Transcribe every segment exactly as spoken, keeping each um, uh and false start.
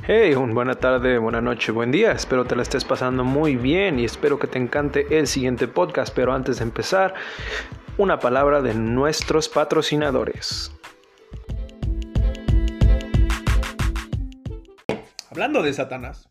Hey, un buena tarde, buena noche, buen día. Espero te la estés pasando muy bien y espero que te encante el siguiente podcast. Pero antes de empezar, una palabra de nuestros patrocinadores. Hablando de Satanás,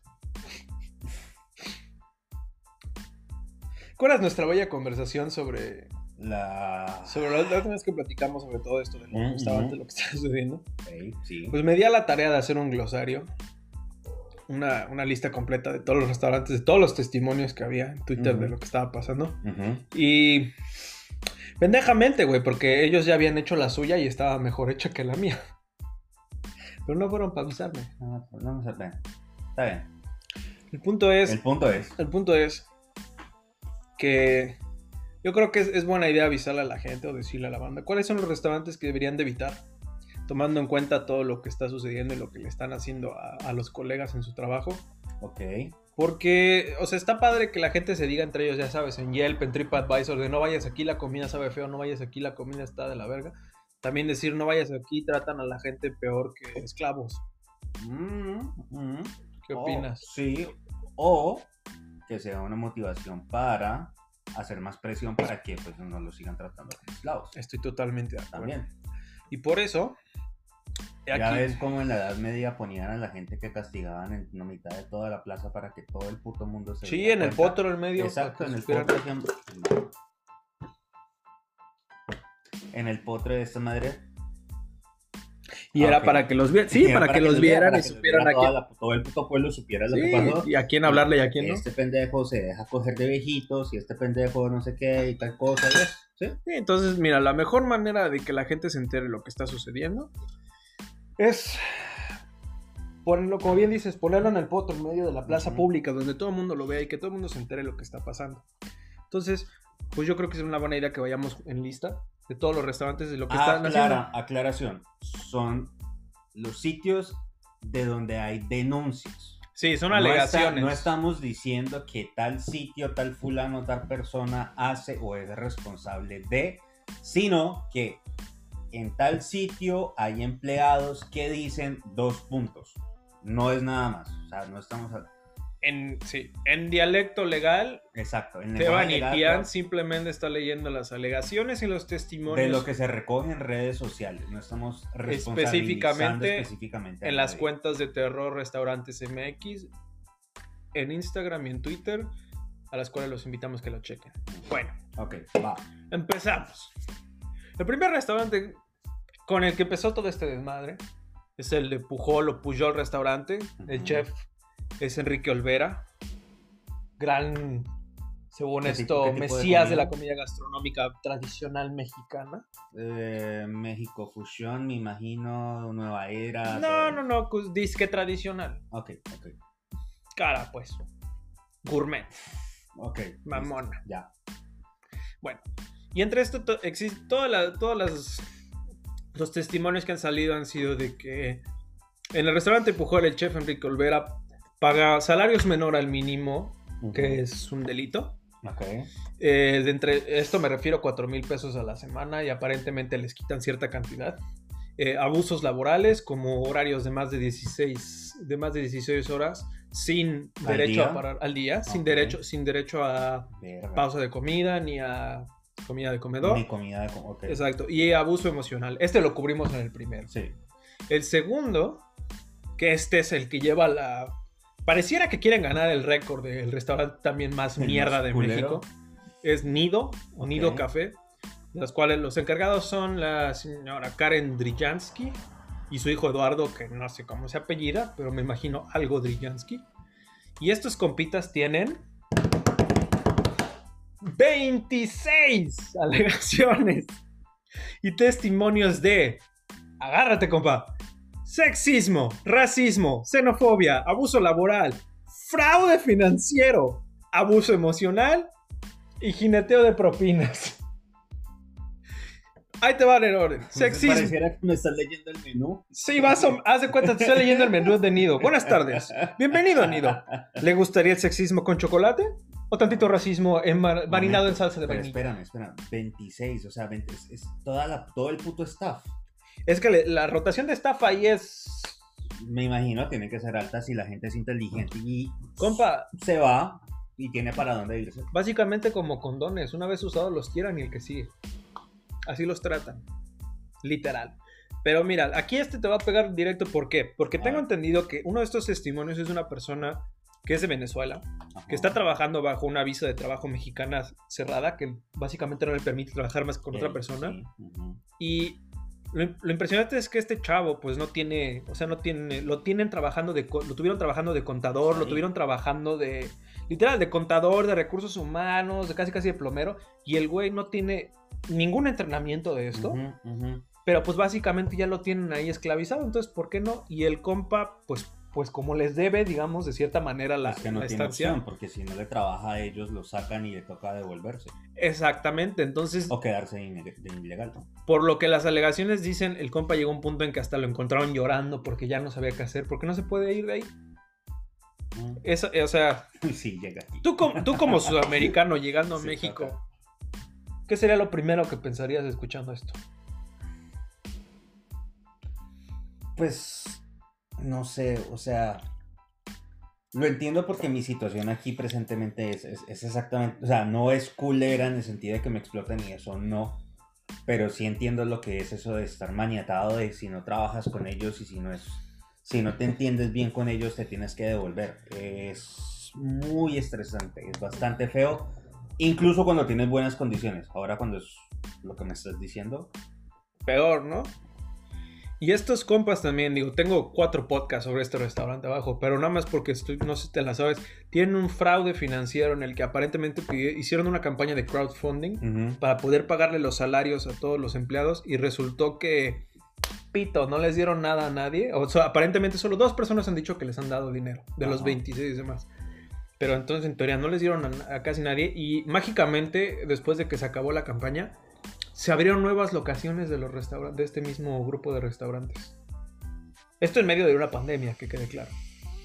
¿cuál es nuestra bella conversación sobre La... sobre la última vez que platicamos sobre todo esto de lo que estaba antes, lo que estaba sucediendo? Okay, sí. Pues me di a la tarea de hacer un glosario, una, una lista completa de todos los restaurantes, de todos los testimonios que había en Twitter uh-huh. de lo que estaba pasando. Uh-huh. Y pendejamente, güey, porque ellos ya habían hecho la suya y estaba mejor hecha que la mía. Pero no fueron para avisarme. No, pues no me sé. Está bien. El punto es... El punto es... El punto es que yo creo que es, es buena idea avisarle a la gente o decirle a la banda cuáles son los restaurantes que deberían de evitar, tomando en cuenta todo lo que está sucediendo y lo que le están haciendo a, a los colegas en su trabajo. Ok. Porque, o sea, está padre que la gente se diga entre ellos, ya sabes, en Yelp, en TripAdvisor, de no vayas aquí, la comida sabe feo, no vayas aquí, la comida está de la verga. También decir, no vayas aquí, tratan a la gente peor que esclavos. Mm-hmm. ¿Qué opinas? Oh, sí, o que sea una motivación para hacer más presión para que pues no lo sigan tratando como esclavos. Estoy totalmente de acuerdo. También. Y por eso... Ya aquí... ves como en la Edad Media ponían a la gente que castigaban en la mitad de toda la plaza para que todo el puto mundo se... Sí, en el potro en medio. Exacto, en el potro. En el potro de esta madre. Y era okay. para que los vieran. Sí, para, para que, que los vieran para y supieran a quién. La, todo el puto pueblo supiera lo sí, que pasó. Y a quién hablarle y a quién no. Este pendejo se deja coger de viejitos y este pendejo no sé qué y tal cosa. ¿Sí? Sí, entonces, mira, la mejor manera de que la gente se entere lo que está sucediendo es ponerlo, como bien dices, ponerlo en el potro en medio de la plaza uh-huh. pública donde todo el mundo lo vea y que todo el mundo se entere lo que está pasando. Entonces, pues yo creo que es una buena idea que vayamos en lista de todos los restaurantes de lo que Aclara, están haciendo. Aclaración, son los sitios de donde hay denuncias. Sí, son no alegaciones. Está, no estamos diciendo que tal sitio, tal fulano, tal persona hace o es responsable de, sino que en tal sitio hay empleados que dicen dos puntos. No es nada más. O sea, no estamos... En, sí, en dialecto legal, exacto, en Teban y Tian simplemente está leyendo las alegaciones y los testimonios de lo que se recoge en redes sociales. No estamos específicamente, específicamente en las cuentas de Terror Restaurantes M X, en Instagram y en Twitter, a las cuales los invitamos que lo chequen. Bueno, ok, va. Empezamos. El primer restaurante con el que empezó todo este desmadre es el de Pujol o Pujol Restaurante. Uh-huh. El chef es Enrique Olvera, gran, según esto, mesías de, de la comida gastronómica tradicional mexicana. Eh, México Fusión, me imagino, Nueva Era. No, todo. no, no, pues, disque tradicional. Ok, ok. Cara, pues, gourmet. Ok. Mamona. Listo. Ya. Bueno, y entre esto to- existe todas las, todas las, los testimonios que han salido han sido de que en el restaurante Pujol el chef Enrique Olvera paga salarios menor al mínimo, uh-huh. que es un delito. Okay. Eh, de entre esto me refiero a cuatro mil pesos a la semana y aparentemente les quitan cierta cantidad. Eh, abusos laborales como horarios de más de dieciséis, de más de dieciséis horas sin derecho día? a parar al día, okay. sin derecho, sin derecho a Verga. pausa de comida ni a comida de comedor. Ni comida de comedor. Okay. Exacto. Y abuso emocional. Este lo cubrimos en el primero. Sí. El segundo, que este es el que lleva la... Pareciera que quieren ganar el récord del restaurante también más el mierda más de culero. México. Es Nido, o okay. Nido Café, de las cuales los encargados son la señora Karen Drijansky y su hijo Eduardo, que no sé cómo se apellida, pero me imagino algo Drijansky. Y estos compitas tienen veintiséis alegaciones y testimonios de... Agárrate, compa. Sexismo, racismo, xenofobia, abuso laboral, fraude financiero, abuso emocional y jineteo de propinas. Ahí te van en orden. Sexismo. Pareciera que me estás leyendo el menú. Sí, vas a, haz de cuenta, te estoy leyendo el menú de Nido. Buenas tardes. Bienvenido a Nido. ¿Le gustaría el sexismo con chocolate? ¿O tantito racismo en mar, marinado en salsa de vainilla? Espérame, espérame. veintiséis, o sea, veinte, es, es toda la, todo el puto staff. Es que le, la rotación de staff ahí es me imagino tienen que ser altas si la gente es inteligente y compa, se va y tiene para dónde irse. Básicamente como condones, una vez usados los tiran y el que sigue. Así los tratan, literal. Pero mira, aquí este te va a pegar directo, ¿por qué? Porque tengo entendido que uno de estos testimonios es una persona que es de Venezuela, ajá, que está trabajando bajo una visa de trabajo mexicana cerrada, que básicamente no le permite trabajar más con sí, otra persona. Sí, uh-huh. Y lo, lo impresionante es que este chavo, pues no tiene, o sea, no tiene, lo tienen trabajando de, lo tuvieron trabajando de contador, sí, lo tuvieron trabajando de, literal, de contador, de recursos humanos, de casi casi de plomero, y el güey no tiene ningún entrenamiento de esto. Uh-huh, uh-huh. Pero pues básicamente ya lo tienen ahí esclavizado, entonces ¿por qué no? Y el compa, pues, pues como les debe, digamos, de cierta manera la, es que no la tiene estancia. Opción, porque si no le trabaja a ellos, lo sacan y le toca devolverse. Exactamente, entonces... O quedarse de ilegal. Por lo que las alegaciones dicen, el compa llegó a un punto en que hasta lo encontraron llorando porque ya no sabía qué hacer, porque no se puede ir de ahí. Mm. Eso, o sea... Sí, llega aquí. Tú como, tú como sudamericano llegando a sí, México, toca. ¿Qué sería lo primero que pensarías escuchando esto? Pues, no sé, o sea, lo entiendo porque mi situación aquí presentemente es, es, es exactamente, o sea, no es culera en el sentido de que me exploten y eso, no, pero sí entiendo lo que es eso de estar maniatado de si no trabajas con ellos y si no es, si no te entiendes bien con ellos te tienes que devolver. Es muy estresante, es bastante feo, incluso cuando tienes buenas condiciones. Ahora cuando es lo que me estás diciendo, peor, ¿no? Y estos compas también, digo, tengo cuatro podcasts sobre este restaurante abajo, pero nada más porque estoy, no sé si te la sabes, tienen un fraude financiero en el que aparentemente hicieron una campaña de crowdfunding uh-huh. para poder pagarle los salarios a todos los empleados y resultó que, pito, no les dieron nada a nadie. O sea, aparentemente solo dos personas han dicho que les han dado dinero, de uh-huh. los veintiséis y demás. Pero entonces en teoría no les dieron a, a casi nadie y mágicamente, después de que se acabó la campaña, se abrieron nuevas locaciones de los restaurantes, de este mismo grupo de restaurantes. Esto en medio de una pandemia, que quede claro.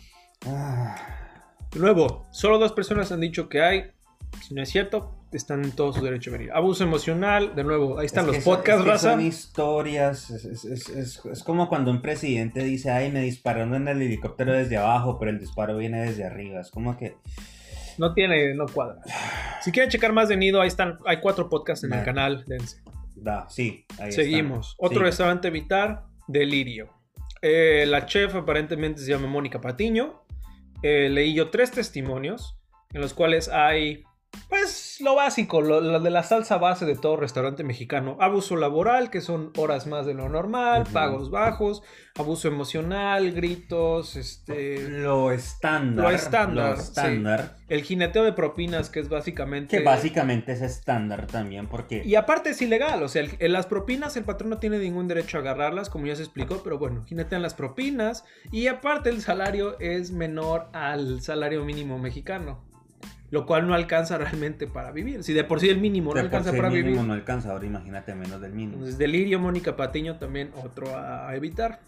Ah. De nuevo, solo dos personas han dicho que hay. Si no es cierto, están en todo su derecho a venir. Abuso emocional, de nuevo, ahí están es los podcasts, es raza. Son historias, es, es, es, es, es como cuando un presidente dice, ay, me dispararon en el helicóptero desde abajo, pero el disparo viene desde arriba. Es como que... No tiene, no cuadra. Si quieren checar más de Nido, ahí están, hay cuatro podcasts en nah. el canal, dense. Da, sí, ahí Seguimos. Están. Otro sí. restaurante Evitar, Delirio. Eh, la chef aparentemente se llama Mónica Patiño. Eh, leí yo tres testimonios en los cuales hay, pues, lo básico, lo, lo de la salsa base de todo restaurante mexicano. Abuso laboral, que son horas más de lo normal, uh-huh. pagos bajos, abuso emocional, gritos, este... Lo estándar. Lo estándar, Lo estándar. Sí. El jineteo de propinas, que es básicamente... Que básicamente es estándar también, porque... Y aparte es ilegal, o sea, el, en las propinas el patrón no tiene ningún derecho a agarrarlas, como ya se explicó, pero bueno, jinetean las propinas, y aparte el salario es menor al salario mínimo mexicano. Lo cual no alcanza realmente para vivir. Si de por sí el mínimo no alcanza para vivir. El mínimo no alcanza, ahora imagínate menos del mínimo. Entonces, Delirio, Mónica Patiño también otro a, a evitar.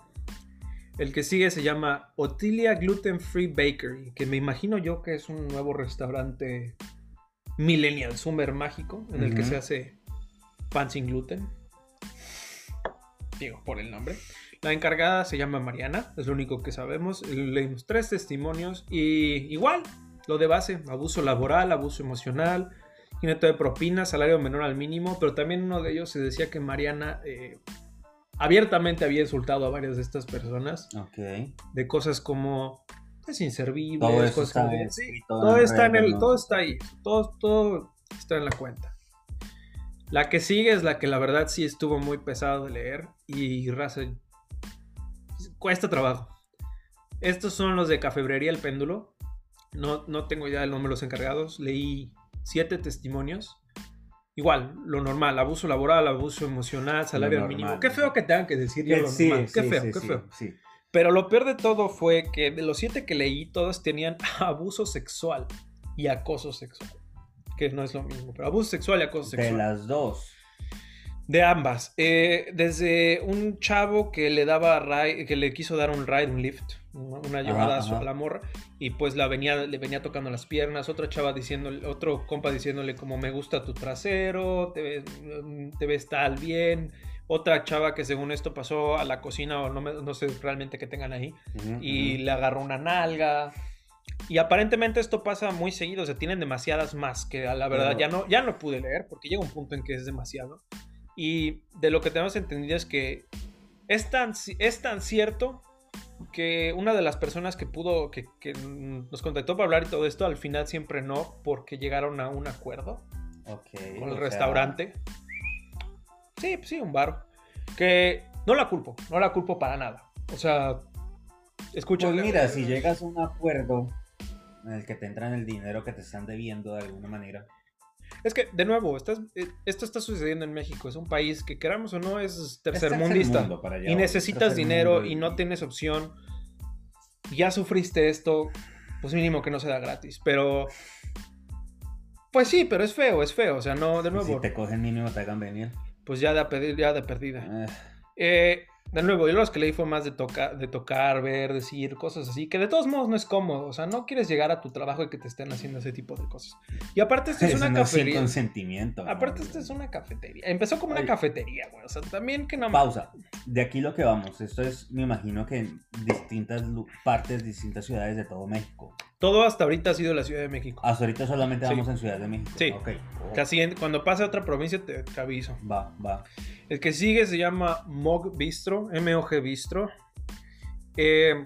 El que sigue se llama Otilia Gluten Free Bakery, que me imagino yo que es un nuevo restaurante millennial, summer mágico, en el uh-huh. que se hace pan sin gluten. Digo, por el nombre. La encargada se llama Mariana, es lo único que sabemos. Leímos tres testimonios y igual... Lo de base, abuso laboral, abuso emocional, jineteo de propinas, salario menor al mínimo, pero también uno de ellos se decía que Mariana eh, abiertamente había insultado a varias de estas personas. Okay. De cosas como es inservible, todo eso cosas está como, sí, todo está en el, todo está ahí, todo, todo está en la cuenta. La que sigue es la que la verdad sí estuvo muy pesado de leer y raza, cuesta trabajo. Estos son los de Cafebrería El Péndulo. No, no tengo idea del nombre de los encargados. Leí siete testimonios. Igual, lo normal, abuso laboral, abuso emocional, salario mínimo. Qué feo que tengan que decir yo lo sí, normal. Qué sí, feo, sí, qué sí, feo. Sí. Pero lo peor de todo fue que de los siete que leí, todos tenían abuso sexual y acoso sexual. Que no es lo mismo, pero abuso sexual y acoso sexual. De las dos. De ambas. Eh, desde un chavo que le daba ride, que le quiso dar un ride, un lift, una llevada ajá, ajá. a la morra, y pues la venía, le venía tocando las piernas. Otra chava diciéndole, otro compa diciéndole como me gusta tu trasero, te ves, te ves tal bien. otra chava que según esto pasó a la cocina o no, me, no sé realmente qué tengan ahí uh-huh, y uh-huh. le agarró una nalga. Y aparentemente esto pasa muy seguido, o sea, tienen demasiadas más que a la verdad ya no, ya no pude leer porque llega un punto en que es demasiado. Y de lo que tenemos entendido es que es tan, es tan cierto que una de las personas que pudo, que, que nos contactó para hablar y todo esto, al final siempre no, porque llegaron a un acuerdo okay, con el restaurante. Sea... Sí, pues sí, un bar. Que no la culpo, no la culpo para nada. O sea, escucha. Pues mira, si llegas a un acuerdo en el que te entran el dinero que te están debiendo de alguna manera. Es que, de nuevo, estás, esto está sucediendo en México. Es un país que, queramos o no, es tercermundista. Y necesitas dinero y no tienes opción. Ya sufriste esto, pues mínimo que no sea gratis. Pero, pues sí, pero es feo, es feo. O sea, no, de nuevo. Si te cogen mínimo, te hagan venir. Pues ya de, ya de perdida. Uh. Eh, de nuevo, yo los que leí fue más de, toca, de tocar, ver, decir, cosas así, que de todos modos no es cómodo. O sea, no quieres llegar a tu trabajo y que te estén haciendo ese tipo de cosas. Y aparte esto es una no cafetería. Sin consentimiento. Aparte esto es una cafetería. Empezó como una Ay. cafetería, güey. O sea, también que no... Pausa. De aquí lo que vamos. Esto es, me imagino que en distintas partes, distintas ciudades de todo México. Todo hasta ahorita ha sido la Ciudad de México. Hasta ahorita solamente sí. vamos en Ciudad de México. Sí. Okay. Oh. Casi en, cuando pase a otra provincia te, te aviso. Va, va. El que sigue se llama Mog Bistro, M O G Bistro. Eh,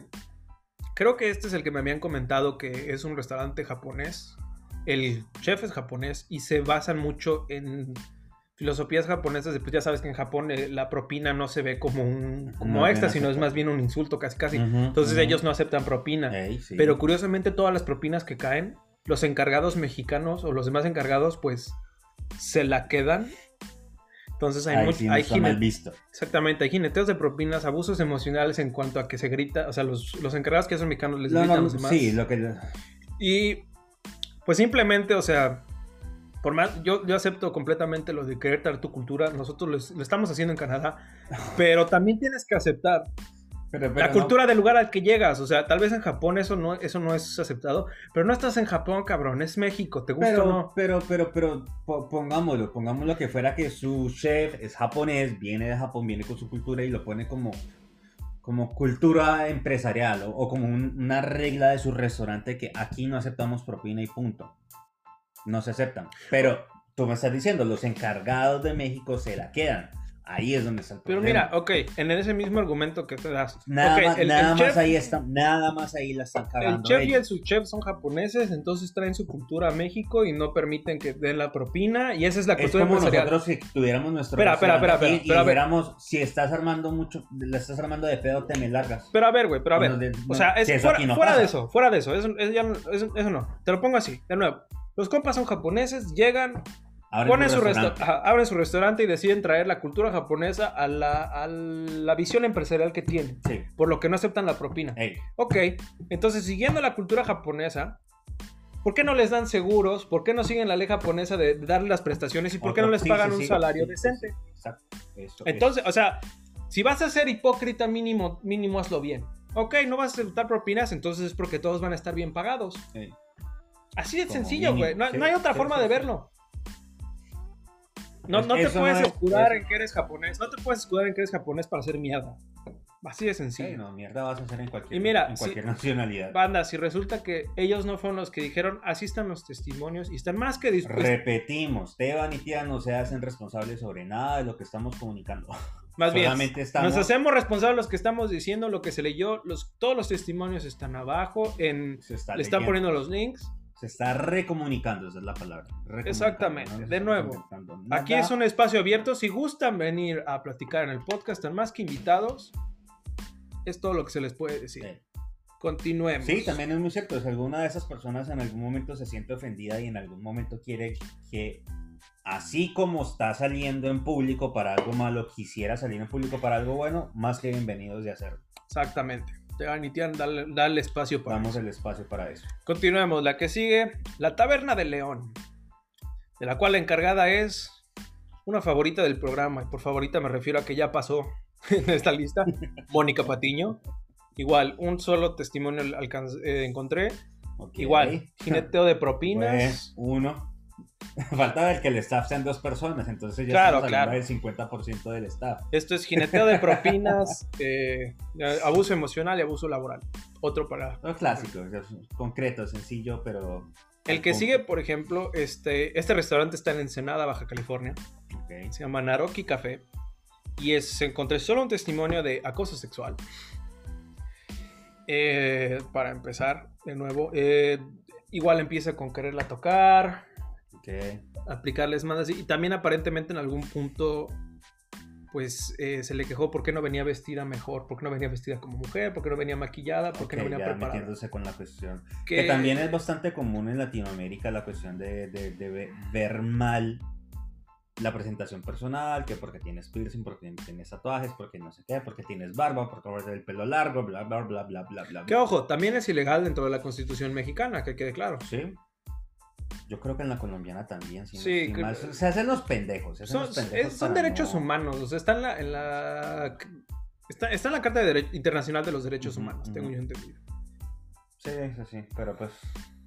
creo que este es el que me habían comentado que es un restaurante japonés. El chef es japonés y se basan mucho en filosofías japonesas. Pues ya sabes que en Japón eh, la propina no se ve como un como no, extra, sino es más bien un insulto casi casi. Uh-huh, Entonces uh-huh. ellos no aceptan propina. Hey, sí. Pero curiosamente todas las propinas que caen, los encargados mexicanos o los demás encargados pues se la quedan. Entonces hay, Ay, mucho, sí, no hay está mal visto. Exactamente, hay jineteos de propinas, abusos emocionales en cuanto a que se grita, o sea, los, los encargados que son mexicanos les no, gritan no, a los demás. Sí, lo que... Y pues simplemente, o sea, por más, yo, yo acepto completamente lo de querer traer tu cultura, nosotros lo, lo estamos haciendo en Canadá, pero también tienes que aceptar pero, pero la cultura no. del lugar al que llegas. O sea, tal vez en Japón eso no, eso no es aceptado, pero no estás en Japón, cabrón, es México, ¿te gusta pero, o no? Pero, pero, pero, pongámoslo, pongámoslo que fuera que su chef es japonés, viene de Japón, viene con su cultura y lo pone como, como cultura empresarial o, o como un, una regla de su restaurante que aquí no aceptamos propina y punto. No se aceptan. Pero tú me estás diciendo, los encargados de México se la quedan. Ahí es donde está el problema. Pero mira, ok, en ese mismo argumento que te das. Nada, okay, más, el, nada el más chef, ahí están, nada más ahí la están cagando. El chef ellos. y el subchef son japoneses, entonces traen su cultura a México y no permiten que den la propina. Y esa es la cultura es como empresarial. nosotros si tuviéramos nuestro espera, espera, espera, espera, y, espera, y viéramos, si estás armando mucho, la estás armando de pedo, te me largas. Pero a ver, güey, pero a ver. No, de, no, o sea, es si fuera, no fuera de eso, fuera de eso. Eso, eso, ya, eso, eso no. Te lo pongo así, de nuevo. Los compas son japoneses, llegan... Abren, Ponen su restaurante. Resta- abren su restaurante y deciden traer la cultura japonesa a la, a la visión empresarial que tienen. Sí. Por lo que no aceptan la propina. Hey. Ok, entonces siguiendo la cultura japonesa, ¿por qué no les dan seguros? ¿Por qué no siguen la ley japonesa de, de darle las prestaciones? ¿Y por Otro, qué no les sí, pagan sí, un sí, salario sí, decente? Sí, exacto. Eso, entonces, eso. o sea, si vas a ser hipócrita, mínimo, mínimo hazlo bien. Ok, no vas a aceptar propinas, entonces es porque todos van a estar bien pagados. Hey. Así de Como sencillo, güey. No, no hay otra forma de verlo. No, pues no te puedes no escudar es... en que eres japonés. No te puedes escudar en que eres japonés para hacer mierda. Así de sencillo. Sí, no, mierda vas a hacer en cualquier, y mira, en cualquier si, nacionalidad. Banda, si resulta que ellos no fueron los que dijeron, así están los testimonios y están más que dispuestos. Repetimos, Teban y Tía no se hacen responsables sobre nada de lo que estamos comunicando. Más bien, estamos... nos hacemos responsables de los que estamos diciendo, lo que se leyó. Los, todos los testimonios están abajo. En, se está le están poniendo los links. Se está recomunicando, esa es la palabra. Exactamente, no de nuevo. Aquí es un espacio abierto. Si gustan venir a platicar en el podcast, están más que invitados. Es todo lo que se les puede decir. Sí. Continuemos. Sí, también es muy cierto. Si alguna de esas personas en algún momento se siente ofendida y en algún momento quiere que, así como está saliendo en público para algo malo, quisiera salir en público para algo bueno, más que bienvenidos de hacerlo. Exactamente. Anitian, dale, dale espacio para Damos eso. el espacio para eso. Continuemos. La que sigue, la Taberna del León, de la cual la encargada es una favorita del programa. Y por favorita me refiero a que ya pasó en esta lista. Mónica Patiño. Igual, un solo testimonio alcanz- eh, encontré. Okay. Igual, jineteo de propinas. Pues, uno. Falta ver que el staff sean dos personas, entonces ya claro, estamos hablando claro. del cincuenta por ciento del staff. Esto es jineteo de propinas, eh, abuso emocional y abuso laboral. Otro para... Lo clásico, concreto, sencillo, pero... El que sigue, por ejemplo, este, este restaurante está en Ensenada, Baja California. Okay. Se llama Naroki Café. Y es, se encontré solo un testimonio de acoso sexual. Eh, para empezar, de nuevo, eh, igual empieza con quererla tocar, okay. aplicarles más así. Y también aparentemente en algún punto, pues eh, se le quejó por qué no venía vestida mejor, por qué no venía vestida como mujer, por qué no venía maquillada, por qué okay, no venía ya preparada. Metiéndose con la cuestión. Que... que también es bastante común en Latinoamérica la cuestión de, de, de ver mal la presentación personal, que porque tienes piercing, porque tienes tatuajes, porque no sé qué, porque tienes barba, porque tienes el pelo largo, bla, bla, bla, bla, bla, bla. Que ojo, también es ilegal dentro de la Constitución mexicana, que quede claro. Sí. Yo creo que en la colombiana también. Si sí. no, que... mal, se hacen los pendejos. Se hacen son los pendejos es, son derechos no... humanos, o sea, está en la... En la... Está, está en la Carta de Dere... Internacional de los Derechos uh-huh, Humanos, uh-huh. tengo yo entendido. Sí, sí, sí, pero pues...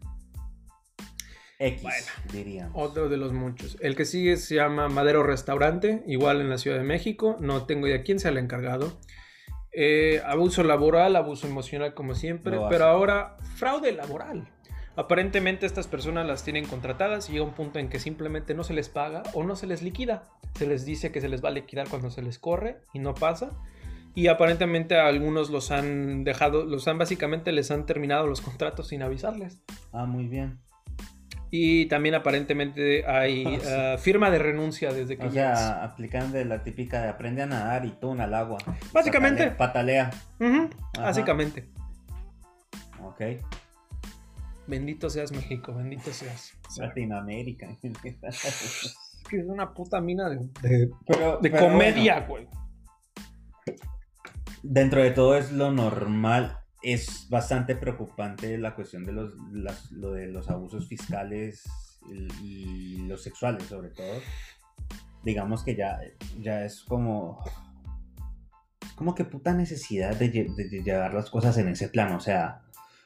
X, bueno, diríamos. Otro de los muchos. El que sigue se llama Madero Restaurante, igual en la Ciudad de México. No tengo idea quién sea el encargado. Eh, abuso laboral, abuso emocional como siempre, pero ahora fraude laboral. Aparentemente estas personas las tienen contratadas y llega un punto en que simplemente no se les paga o no se les liquida. Se les dice que se les va a liquidar cuando se les corre y no pasa. Y aparentemente a algunos los han dejado, los han básicamente les han terminado los contratos sin avisarles. Ah, muy bien. Y también aparentemente hay uh, firma de renuncia desde que... O sea, llegas. Aplican de la típica de aprende a nadar y tú al agua. Básicamente. Patalea. patalea. Uh-huh, básicamente. Ok. Bendito seas México, bendito seas. Latinoamérica. Es que es una puta mina de, de, pero, de pero comedia, güey. Bueno, dentro de todo es lo normal. Es bastante preocupante la cuestión de los, las, lo de los abusos fiscales y, y los sexuales, sobre todo. Digamos que ya, ya es como... Como que puta necesidad de, de, de llevar las cosas en ese plano. O sea,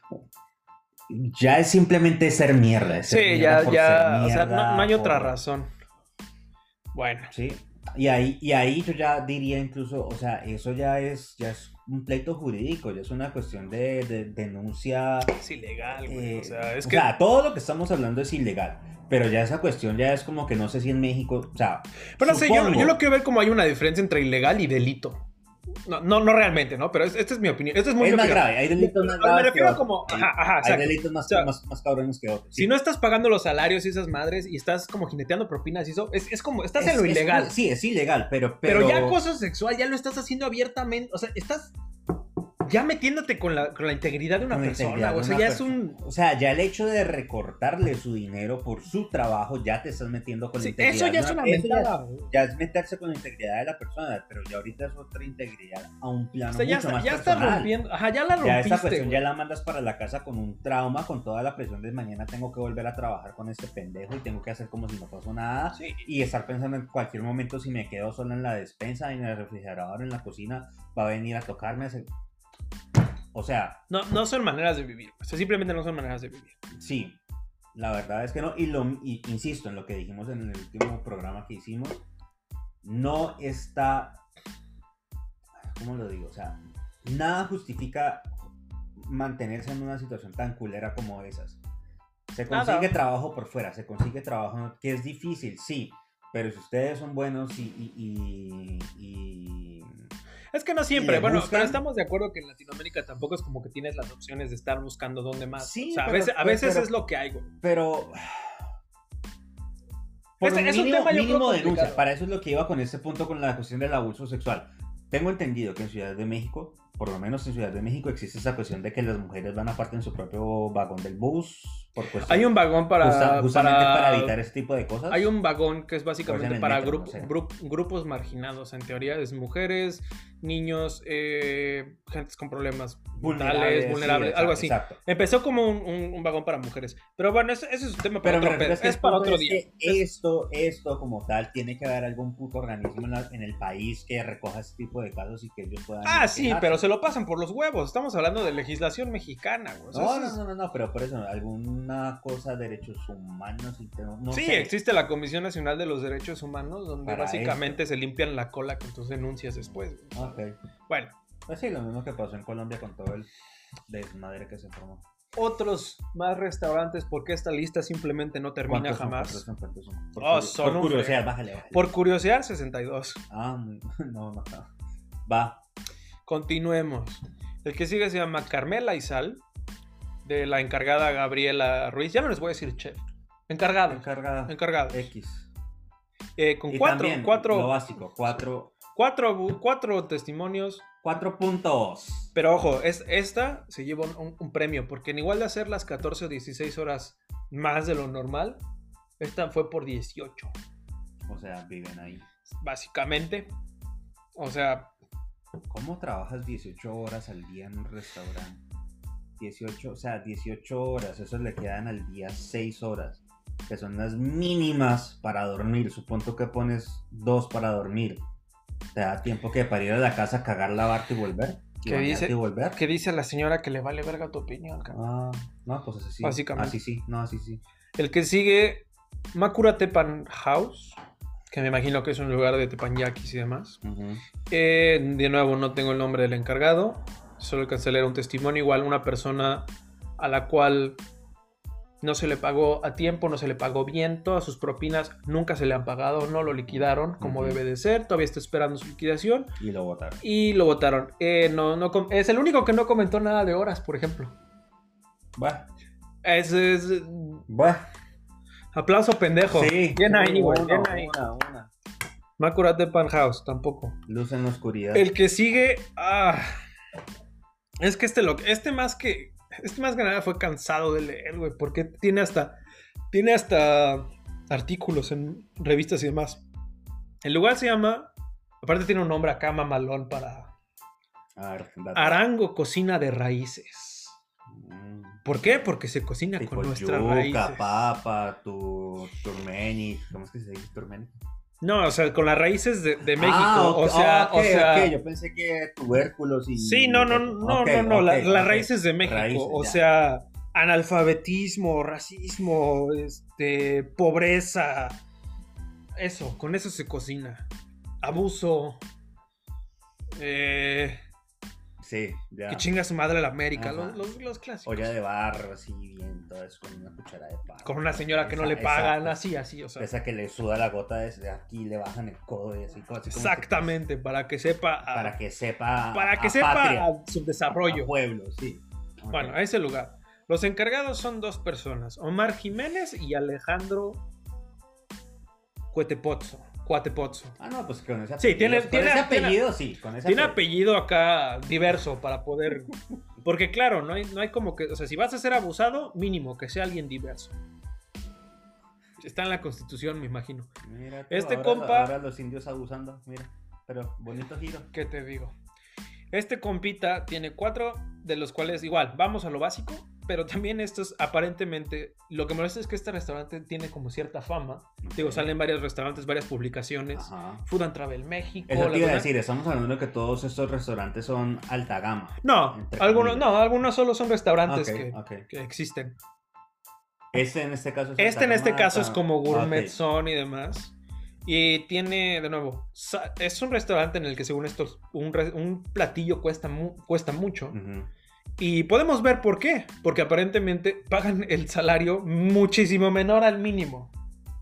ya es simplemente ser mierda. Es ser sí, mierda ya, por ya. Ser mierda, o sea, no, no hay por... otra razón. Bueno. Sí. Y ahí, y ahí yo ya diría incluso, o sea, eso ya es, ya es un pleito jurídico, ya es una cuestión de, de denuncia. Es ilegal, güey. Eh, o sea, es o que... sea, todo lo que estamos hablando es ilegal. Pero ya esa cuestión ya es como que no sé si en México, o sea. Pero no sé, yo, yo lo quiero ver como hay una diferencia entre ilegal y delito. No, no, no realmente, ¿no? Pero esta es mi opinión. Esta es muy es más opinión. grave, hay delitos más graves. Me refiero que a como. otros. Ajá, ajá, hay exacto. delitos más, o sea, más, más cabrones que otros. Si sí. no estás pagando los salarios y esas madres y estás como jineteando propinas y eso, es, es como. Estás es, en lo es, ilegal. Sí, es ilegal, pero, pero. Pero ya acoso sexual ya lo estás haciendo abiertamente. O sea, estás. Ya metiéndote con la, con la integridad de una con persona. O sea, ya es un. O sea, ya el hecho de recortarle su dinero por su trabajo, ya te estás metiendo con sí, la integridad. Eso ya es una mentada. Ya, ya es meterse con la integridad de la persona, pero ya ahorita es otra integridad a un plano o sea, ya mucho está, más ya personal. está rompiendo. Ajá, ya la rompiste. Ya esta cuestión ya la mandas para la casa con un trauma, con toda la presión de mañana tengo que volver a trabajar con este pendejo y tengo que hacer como si no pasó nada. Sí. Y estar pensando en cualquier momento si me quedo solo en la despensa, en el refrigerador, en la cocina, va a venir a tocarme. A hacer... O sea... No, no son maneras de vivir. O sea, simplemente no son maneras de vivir. Sí, la verdad es que no. Y, lo, y insisto en lo que dijimos en el último programa que hicimos. No está... ¿Cómo lo digo? O sea, nada justifica mantenerse en una situación tan culera como esas. Se consigue nada. Trabajo por fuera, se consigue trabajo que es difícil, sí. Pero si ustedes son buenos y... y, y, y es que no siempre, bueno, buscan... pero estamos de acuerdo que en Latinoamérica tampoco es como que tienes las opciones de estar buscando dónde más. Sí, o sea, pero, a veces, a veces pero, es lo que hay, güey. Pero... Por este, mínimo, es un tema mínimo denuncia. Para eso es lo que iba con este punto con la cuestión del abuso sexual. Tengo entendido que en Ciudad de México, por lo menos en Ciudad de México, existe esa cuestión de que las mujeres van aparte en su propio vagón del bus. Por hay un vagón para... Justa, justamente para, para evitar ese tipo de cosas. Hay un vagón que es básicamente para metro, grup, no sé. grup, grupos marginados. En teoría es mujeres, niños, eh, gentes con problemas mentales, vulnerables, sí, algo así. Exacto. Empezó como un, un, un vagón para mujeres. Pero bueno, ese, ese es un tema para Pero otro, es, que es para otro día. Esto, esto como tal, tiene que haber algún puto organismo en, la, en el país que recoja este tipo de casos y que ellos puedan... Ah, sí, pero se, lo pasan por los huevos. Estamos hablando de legislación mexicana, güey. O sea, no, eso no, es- no, no, no, pero por eso, alguna cosa de derechos humanos, y te- no Sí, sé. existe la Comisión Nacional de los Derechos Humanos, donde Para básicamente se limpian la cola con tus denuncias después, güey. Ok. Bueno, Pues sí, lo mismo que pasó en Colombia con todo el desmadre que se formó. otros más restaurantes, porque esta lista simplemente no termina ¿Cuántos son? jamás. ¿Cuántos son? ¿Cuántos son? Por, Oh, curi- son por un curiosidad, fregado. bájale, bájale. Por curiosidad, sesenta y dos. Ah, muy- no, no, no. Va. Continuemos. El que sigue se llama Carmela y Sal, de la encargada Gabriela Ruiz. Ya no les voy a decir chef. Encargado. Encarga Encargado. X. Eh, con Y cuatro, también, cuatro, lo básico, cuatro, cuatro, cuatro testimonios. cuatro puntos. Pero ojo, es, esta se lleva un, un- un premio, porque en igual de hacer las catorce o dieciséis horas más de lo normal, esta fue por dieciocho, O sea, viven ahí. básicamente. O sea, ¿Cómo trabajas dieciocho horas al día en un restaurante? dieciocho, o sea, dieciocho horas, eso le quedan al día seis horas, que son las mínimas para dormir. Supongo que pones dos para dormir. ¿Te da tiempo que para ir a la casa, cagar, lavarte y volver? ¿Y ¿Qué bañarte dice? y volver? ¿qué dice la señora que le vale verga tu opinión, cabrón? Ah, no, pues así sí. Básicamente. Así sí, no, así sí. El que sigue, Makura Tepan House, que me imagino que es un lugar de teppanyakis y demás. Ujú. Eh, de nuevo, no tengo el nombre del encargado. Solo alcancé a leer un testimonio. Igual una persona a la cual no se le pagó a tiempo, no se le pagó bien. Todas sus propinas nunca se le han pagado, no lo liquidaron como Ujú. debe de ser. Todavía está esperando su liquidación Y lo votaron. y lo votaron. Eh, no, no, com- es el único que no comentó nada de horas, por ejemplo. Bueno, Es, es- bueno. aplauso pendejo. Sí. Bien ahí, güey. Una, Bien ahí. una, una. Makura Tepan House, tampoco. Luz en la oscuridad. El que sigue. Ah, es que este lo este más que. Este más que nada fue cansado de leer, güey. Porque tiene hasta. Tiene hasta artículos en revistas y demás. El lugar se llama. Aparte tiene un nombre acá mamalón para. A ver, date. Arango Cocina de Raíces. Mm. ¿Por qué? Porque se cocina Tipo con nuestras yuca, raíces. papa, tu turmeni. ¿Cómo es que se dice turmeni? No, o sea, con las raíces de, de México. Ah, ok, o sea, ok, o sea. ok, yo pensé que tubérculos y... Sí, no, no, no, Ok, no, no, ok, la- las ok. raíces de México, Raíces, o ya. sea, analfabetismo, racismo, este, pobreza, eso, con eso se cocina, abuso, eh, Sí, ya. que chinga su madre la América, Ajá. los, los, los clásicos, Olla de barro, así bien, todo eso con una cuchara de papa. con una señora que no Esa- le pagan, exacto. así, así, o sea, Esa que le suda la gota desde aquí, le bajan el codo y así, así como que- exactamente, para que sepa, a- para que sepa... para que a sepa patria, a su desarrollo. a pueblo, sí. Ok. Bueno, a ese lugar. Los encargados son dos personas, Omar Jiménez y Alejandro Cuetepozzo. Cuatepozzo. Ah, no, pues con ese Sí, apellido, tiene- con tiene- ese tiene- apellido, sí, con ese Tiene apellido. apellido acá diverso para poder... Porque claro, no hay, no hay como que... O sea, si vas a ser abusado, mínimo que sea alguien diverso. Está en la Constitución, me imagino. Mira tú, Este ahora- compa- Ahora los indios abusando, mira. Pero bonito giro. ¿Qué te digo? Este compita tiene cuatro, de los cuales igual, vamos a lo básico, pero también estos aparentemente, lo que me molesta es que este restaurante tiene como cierta fama. Digo, Ok. salen varios restaurantes, varias publicaciones. Ajá. Food and Travel México. Eso la te iba a verdad. decir, estamos hablando de que todos estos restaurantes son alta gama. No, Entre algunos, comillas. no, algunos solo son restaurantes Ok, que, ok. que existen. Este en este caso es Este en alta este gama, caso es alta- como gourmet Ok. zone y demás. Y tiene, de nuevo, sa- es un restaurante en el que según esto un, re- un platillo cuesta, mu- cuesta mucho. Ujú. Y podemos ver por qué. Porque aparentemente pagan el salario muchísimo menor al mínimo.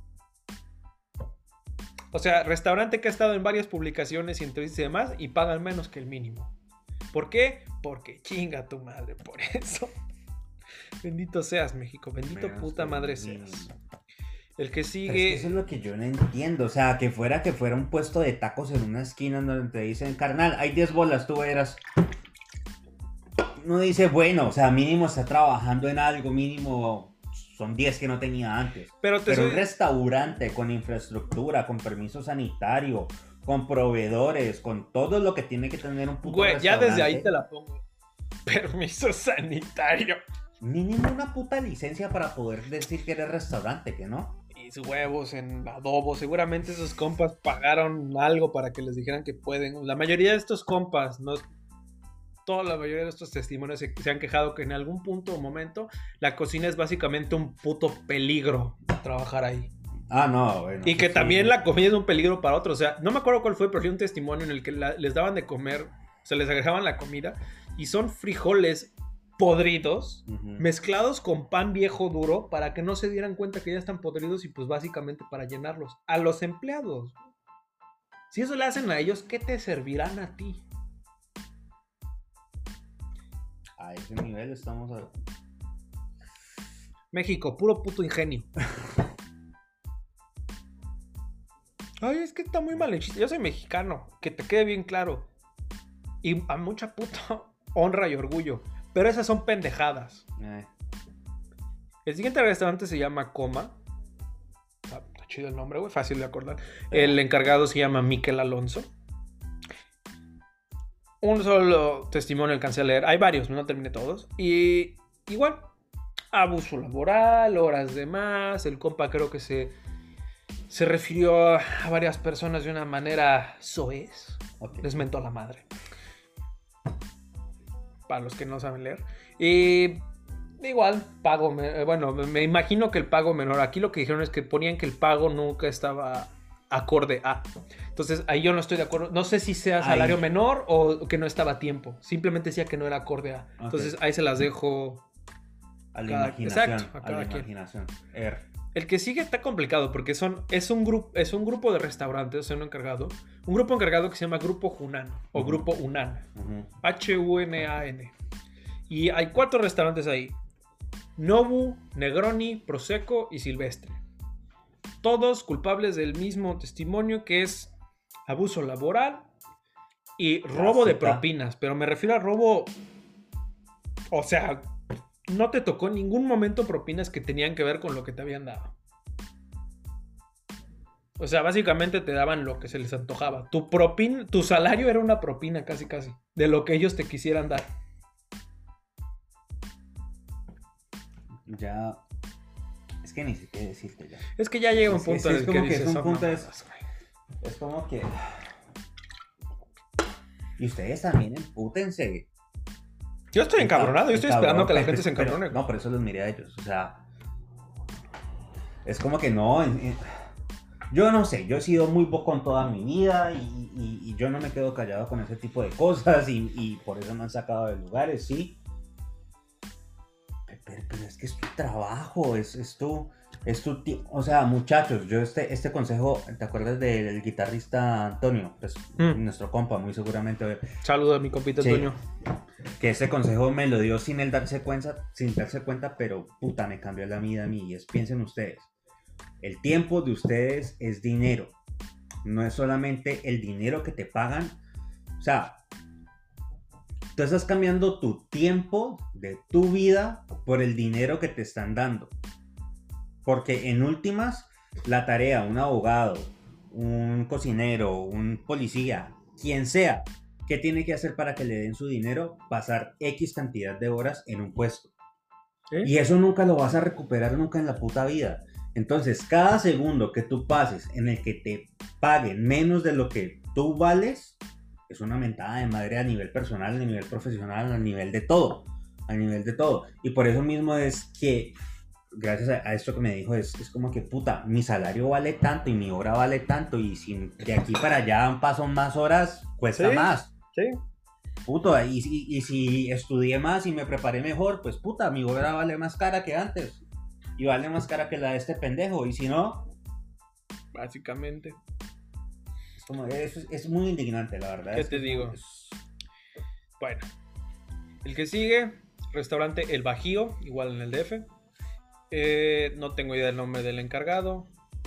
O sea, restaurante que ha estado en varias publicaciones y entrevistas y demás y pagan menos que el mínimo. ¿Por qué? Porque chinga tu madre por eso. Bendito seas, México. Bendito Menos puta que madre el seas. mínimo. El que Pero es sigue... que eso es lo que yo no entiendo. O sea, que fuera que fuera un puesto de tacos en una esquina donde te dicen, carnal, hay diez bolas, tú eras. Uno dice, bueno, o sea, mínimo está trabajando en algo, mínimo son diez que no tenía antes. Pero te Pero un soy- restaurante con infraestructura, con permiso sanitario, con proveedores, con todo lo que tiene que tener un puto Güey, ya desde ahí restaurante, te la pongo. Permiso sanitario. mínimo una puta licencia para poder decir que eres restaurante, ¿que no? Y sus huevos en adobo. Seguramente esos compas pagaron algo para que les dijeran que pueden. La mayoría de estos compas, no, toda la mayoría de estos testimonios se, se han quejado que en algún punto o momento la cocina es básicamente un puto peligro trabajar ahí. Ah, no, bueno. Y que sí, también sí. la comida es un peligro para otros. O sea, no me acuerdo cuál fue, pero vi un testimonio en el que la, les daban de comer, se les agregaban la comida y son frijoles podridos, Uh-huh. mezclados con pan viejo duro para que no se dieran cuenta que ya están podridos y pues básicamente para llenarlos. A los empleados. Si eso le hacen a ellos, ¿qué te servirán a ti? A ese nivel estamos a... México, puro puto ingenio. Ay, es que está muy mal hecho. Yo soy mexicano, que te quede bien claro. Y a mucha puta honra y orgullo. Pero esas son pendejadas. Eh. El siguiente restaurante se llama Coma. Está, está chido el nombre, güey, fácil de acordar. El encargado se llama Miquel Alonso. Un solo testimonio alcancé a leer. Hay varios, no terminé todos. Y igual, abuso laboral, horas de más. El compa creo que se, se refirió a, a varias personas de una manera soez. Okay. Les mentó a la madre. Para los que no saben leer. Y igual, pago, me, bueno, me imagino que el pago menor, aquí lo que dijeron es que ponían que el pago nunca estaba acorde a. Entonces, ahí yo no estoy de acuerdo. No sé si sea salario ahí. menor o que no estaba a tiempo. Simplemente decía que no era acorde a. Okay. Entonces, ahí se las dejo a la cada, imaginación. Exacto, a, a cada la quien. imaginación. Er. El que sigue está complicado porque son, es, un grupo, es un grupo de restaurantes, o sea, un encargado. Un grupo encargado que se llama Grupo Hunan o uh-huh. Grupo Unan. Uh-huh. H U N A N. Y hay cuatro restaurantes ahí. Nobu, Negroni, Prosecco y Silvestre. Todos culpables del mismo testimonio que es abuso laboral y robo de propinas. Pero me refiero a robo... O sea... No te tocó en ningún momento propinas que tenían que ver con lo que te habían dado. O sea, básicamente te daban lo que se les antojaba. Tu propina, tu salario era una propina casi casi. De lo que ellos te quisieran dar. Ya... Es que ni sé qué decirte ya. Es que ya llega un es punto que, en es el que, que dices... Es, un punto no, es, es como que... Y ustedes también empútense. Yo estoy encabronado, yo estoy cabrón, esperando que la gente se encabrone. Pero, no, por eso los miré a ellos, o sea... Es como que no... En, en, yo no sé, yo he sido muy bocón toda mi vida y, y, y yo no me quedo callado con ese tipo de cosas y, y por eso me han sacado de lugares, sí. Pero, pero es que es tu trabajo, es, es tu... Es tu t- o sea, muchachos, yo este, este consejo, ¿te acuerdas del guitarrista Antonio? Pues mm. nuestro compa, muy seguramente. Saludos a mi compita sí. Antonio. Que ese consejo me lo dio sin él darse cuenta, sin darse cuenta, pero puta, me cambió la vida a mí. Y es, piensen ustedes, el tiempo de ustedes es dinero. No es solamente el dinero que te pagan. O sea, tú estás cambiando tu tiempo de tu vida por el dinero que te están dando. Porque en últimas, la tarea, un abogado, un cocinero, un policía, quien sea, ¿qué tiene que hacer para que le den su dinero? Pasar X cantidad de horas en un puesto. ¿Eh? Y eso nunca lo vas a recuperar nunca en la puta vida. Entonces, cada segundo que tú pases en el que te paguen menos de lo que tú vales, es una mentada de madre a nivel personal, a nivel profesional, a nivel de todo. A nivel de todo. Y por eso mismo es que... Gracias a esto que me dijo, es, es como que puta, mi salario vale tanto y mi hora vale tanto y si de aquí para allá paso más horas, cuesta sí, más. Sí. Puto, y, y, y si estudié más y me preparé mejor, pues puta, mi hora vale más cara que antes. Y vale más cara que la de este pendejo. Y si no... Básicamente. Es, como, es, es muy indignante, la verdad. ¿Qué es te que digo? Es... Bueno. El que sigue, restaurante El Bajío, igual en el D F. Eh, no tengo idea del nombre del encargado.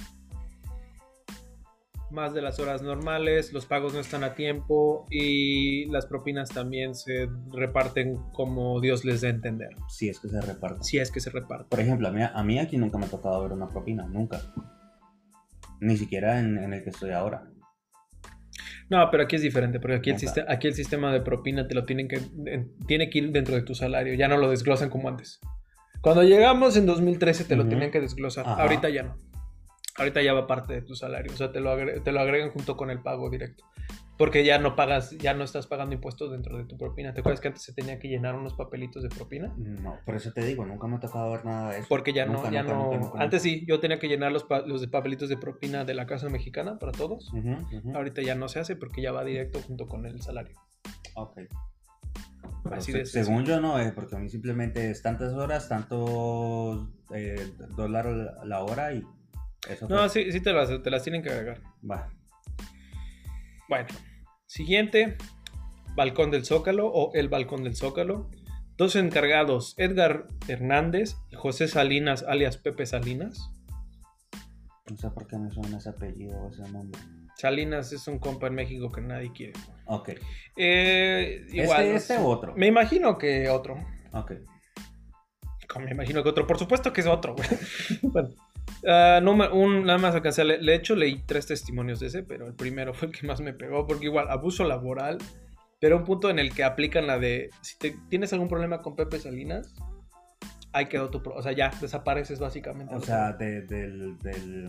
Más de las horas normales, los pagos no están a tiempo y las propinas también se reparten como Dios les dé a entender. Si es que se reparten. Si es que se reparten. Por ejemplo, a mí, a mí aquí nunca me ha tocado ver una propina, nunca. Ni siquiera en, en el que estoy ahora. No, pero aquí es diferente, porque aquí el, sistema, aquí el sistema de propina te lo tienen que, tiene que ir dentro de tu salario, ya no lo desglosan como antes. Cuando llegamos en dos mil trece te lo uh-huh. tenían que desglosar. Ajá. Ahorita ya no. Ahorita ya va parte de tu salario. O sea, te lo, agre- te lo agregan junto con el pago directo. Porque ya no pagas, ya no estás pagando impuestos dentro de tu propina. ¿Te acuerdas que antes se tenía que llenar unos papelitos de propina? No, por eso te digo, nunca me ha tocado ver nada de eso. Porque ya nunca, no, ya nunca, no. Nunca, nunca, antes nunca. sí, yo tenía que llenar los, pa los de papelitos de propina de la Casa Mexicana para todos. Uh-huh, uh-huh. Ahorita ya no se hace porque ya va directo junto con el salario. Ok. Pero Así se, de según yo no es, porque a mí simplemente es tantas horas, tantos eh, dólares a la hora y eso. No, sí, sí te las, te las tienen que agregar. Va. Bueno, siguiente, Balcón del Zócalo o el Balcón del Zócalo. Dos encargados, Edgar Hernández y José Salinas, alias Pepe Salinas. No sé por qué me suena ese apellido o ese nombre. Salinas es un compa en México que nadie quiere. Ok. Eh, igual, ¿Este, este u otro? Me imagino que otro. Ok. Me imagino que otro. Por supuesto que es otro, güey. Bueno. Uh, no, un, nada más alcancé a leer. De hecho, leí tres testimonios de ese, pero el primero fue el que más me pegó, porque igual, abuso laboral, pero un punto en el que aplican la de, si te, tienes algún problema con Pepe Salinas, ahí quedó tu, pro, o sea, ya desapareces básicamente. O sea, de, del, del,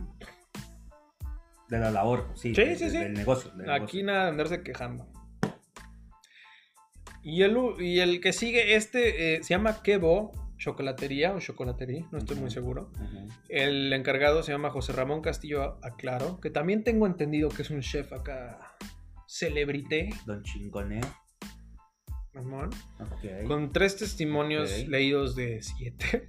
de la labor, sí, sí, de, sí, sí. del negocio. Del Aquí negocio. nada de andarse quejando. Y el, y el que sigue, este, eh, se llama Quebo Chocolatería o Chocolatería, no estoy uh-huh. muy seguro. Uh-huh. El encargado se llama José Ramón Castillo Aclaro, que también tengo entendido que es un chef acá celebrité. Don Chingoneo. Ramón. Okay. Con tres testimonios okay. leídos de siete.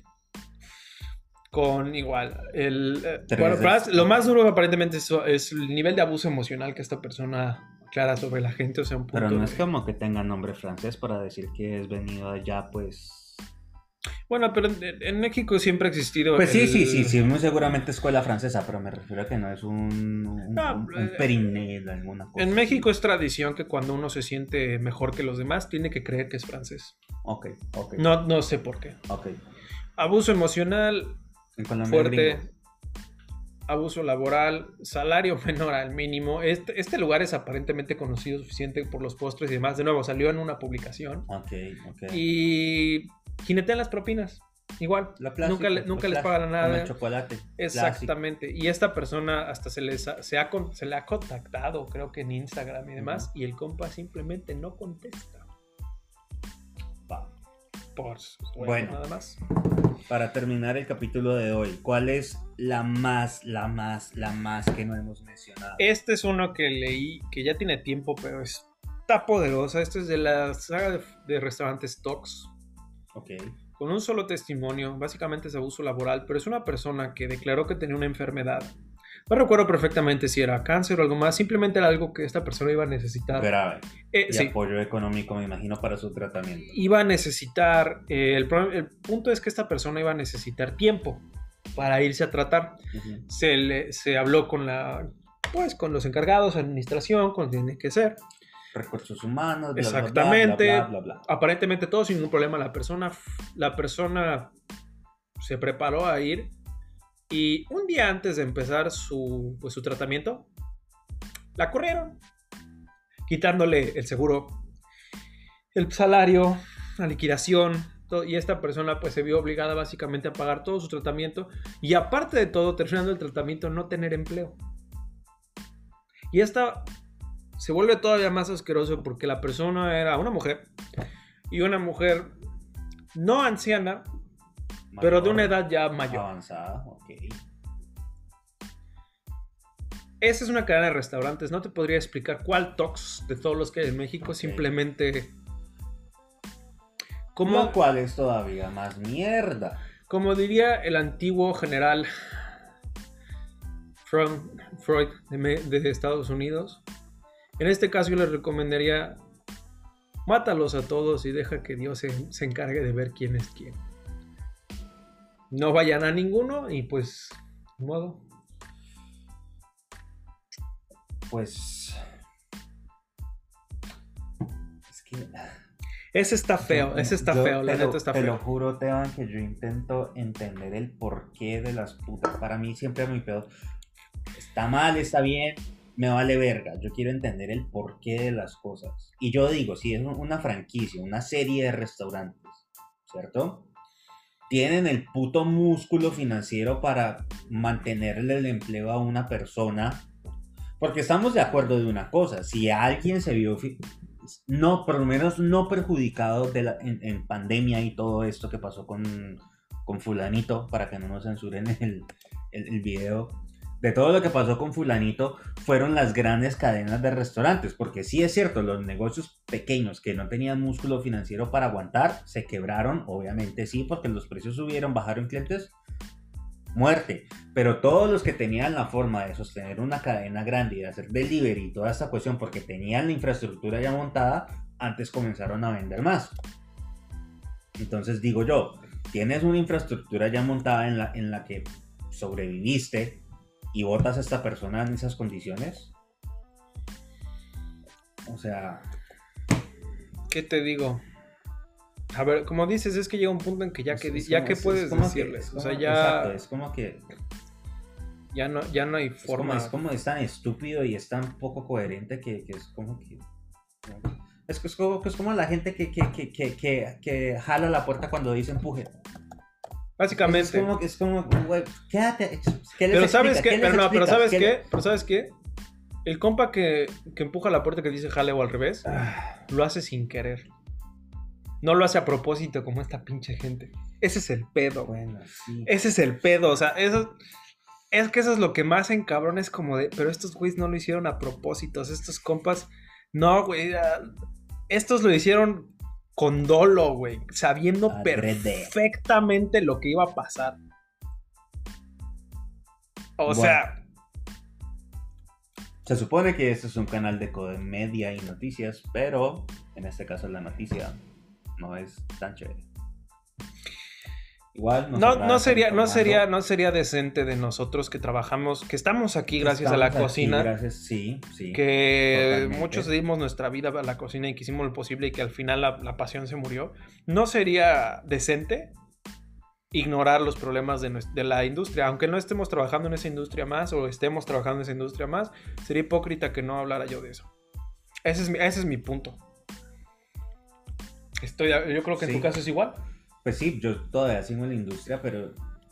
Con igual. El, bueno, más, lo más duro aparentemente es, es el nivel de abuso emocional que esta persona aclara sobre la gente. O sea, un punto Pero no de... es como que tenga nombre francés para decir que es venido allá, pues... Bueno, pero en, en México siempre ha existido... Pues sí, el... sí, sí, sí, muy seguramente escuela francesa, pero me refiero a que no es un, un, no, un, un periné de alguna cosa. En México es tradición que cuando uno se siente mejor que los demás, tiene que creer que es francés. Ok, ok. No, no sé por qué. Ok. Abuso emocional fuerte, gringo. Abuso laboral, salario menor al mínimo. Este, este lugar es aparentemente conocido suficiente por los postres y demás. De nuevo, salió en una publicación. Ok, ok. Y... jinetean las propinas, igual, clásica, nunca, le, nunca les pagan nada. Con el chocolate. Exactamente, clásico. Y esta persona hasta se, les ha, se, ha, se le ha contactado, creo que en Instagram y demás, uh-huh. y el compa simplemente no contesta. Va. Por bueno, bueno, nada más. Para terminar el capítulo de hoy, ¿cuál es la más, la más, la más que no hemos mencionado? Este es uno que leí, que ya tiene tiempo, pero está poderosa. Este es de la saga de, de restaurantes Tox. Okay. Con un solo testimonio, básicamente es abuso laboral, pero es una persona que declaró que tenía una enfermedad. No recuerdo perfectamente si era cáncer o algo más, simplemente era algo que esta persona iba a necesitar. Grave. Eh, y sí. apoyo económico, me imagino, para su tratamiento. Iba a necesitar, eh, el, el punto es que esta persona iba a necesitar tiempo para irse a tratar. Uh-huh. Se, le, se habló con la, pues, con los encargados, administración, con lo que tiene que ser. Recursos humanos, bla, exactamente, bla, bla, bla, bla, bla. Aparentemente todo sin ningún problema. La persona, la persona se preparó a ir y un día antes de empezar su, pues, su tratamiento, la corrieron, quitándole el seguro, el salario, la liquidación, todo, y esta persona pues se vio obligada básicamente a pagar todo su tratamiento y aparte de todo, terminando el tratamiento, no tener empleo. Y esta... se vuelve todavía más asqueroso porque la persona era una mujer y una mujer no anciana, mayor, pero de una edad ya mayor. Avanzada, ok. Esa es una cadena de restaurantes. No te podría explicar cuál Tox de todos los que hay en México. Okay. Simplemente... Como, Lo cual es todavía más mierda. Como diría el antiguo general Freud de, de Estados Unidos... En este caso yo les recomendaría mátalos a todos y deja que Dios se, se encargue de ver quién es quién. No vayan a ninguno y pues, de modo. Pues... Es que... Ese está feo, ese está yo, feo, la neta neta está te feo. Te lo juro, Teban, que yo intento entender el porqué de las putas. Para mí siempre mi pedo está mal, está bien... Me vale verga, yo quiero entender el porqué de las cosas. Y yo digo, si es una franquicia, una serie de restaurantes, ¿cierto? Tienen el puto músculo financiero para mantenerle el empleo a una persona. Porque estamos de acuerdo de una cosa, si alguien se vio, no, por lo menos no perjudicado de la, en, en pandemia y todo esto que pasó con, con fulanito, para que no nos censuren el, el, el video, de todo lo que pasó con fulanito, fueron las grandes cadenas de restaurantes, porque sí es cierto, los negocios pequeños que no tenían músculo financiero para aguantar, se quebraron, obviamente sí, porque los precios subieron, bajaron clientes, muerte, pero todos los que tenían la forma de sostener una cadena grande y de hacer delivery y toda esta cuestión porque tenían la infraestructura ya montada, antes comenzaron a vender más. Entonces digo yo, tienes una infraestructura ya montada en la, en la que sobreviviste y botas a esta persona en esas condiciones, o sea, ¿qué te digo? A ver, como dices, es que llega un punto en que ya es, que es ya como, que es, puedes es como decirles, que, o sea, como, ya exacto, es como que ya no ya no hay es forma. como, es como es tan estúpido y es tan poco coherente que, que es como que es, es, como, es como la gente que, que, que, que, que, que jala la puerta cuando dice empuje. Básicamente. Es como que es como, güey, quédate. ¿Qué les pero sabes explica? qué, ¿Qué pero les no, pero explicas? sabes ¿Qué qué, le- pero sabes qué, el compa que, que empuja la puerta que dice jale o al revés, Ah, lo hace sin querer. No lo hace a propósito como esta pinche gente. Ese es el pedo. bueno, sí. Ese es el pedo, o sea, eso es que eso es lo que más encabrona, es como de, pero estos güeyes no lo hicieron a propósito, o sea, estos compas, no, güey, ah, estos lo hicieron con dolo, güey, sabiendo Adrede. perfectamente lo que iba a pasar. O Bueno. sea, Se supone que este es un canal de comedia y noticias, pero en este caso la noticia no es tan chévere. Igual nos no, agrada no estar sería, no informando. sería, no sería decente de nosotros que trabajamos, que estamos aquí gracias a la Estamos aquí, cocina, gracias, sí, sí. que totalmente. muchos dimos nuestra vida a la cocina y que hicimos lo posible y que al final la, la pasión se murió. No sería decente ignorar los problemas de, nuestra, de la industria, aunque no estemos trabajando en esa industria más o estemos trabajando en esa industria más, sería hipócrita que no hablara yo de eso. Ese es mi, ese es mi punto. Estoy, yo creo que en Sí. tu caso es igual. Pues sí, yo todavía sigo en la industria, pero...